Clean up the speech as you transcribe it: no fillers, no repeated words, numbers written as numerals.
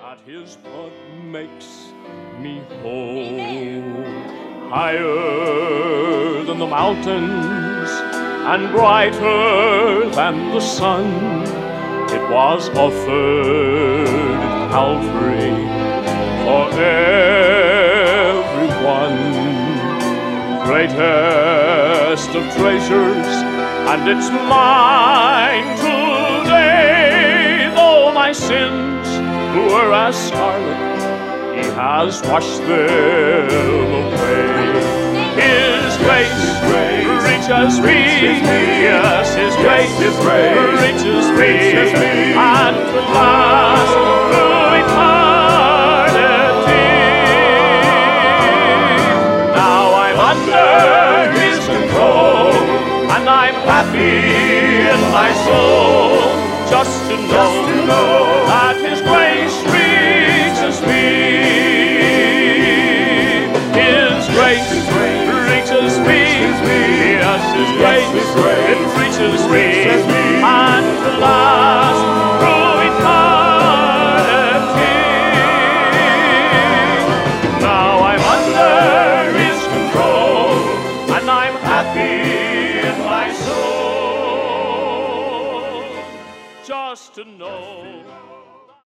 That His blood makes me whole. Higher than the mountains and brighter than the sun, it was offered at Calvary for everyone. Greatest of treasures, and it's mine today. Though my sins were as scarlet, He has washed them away. His grace reaches me, yes, His grace reaches me, and will last through eternity. Now I'm under His control, and I'm happy in my soul, just to know that His grace reaches me. His grace reaches me, yes, His grace, it reaches me, and will last through eternity. Now I'm under His control, and I'm happy in my soul, just to know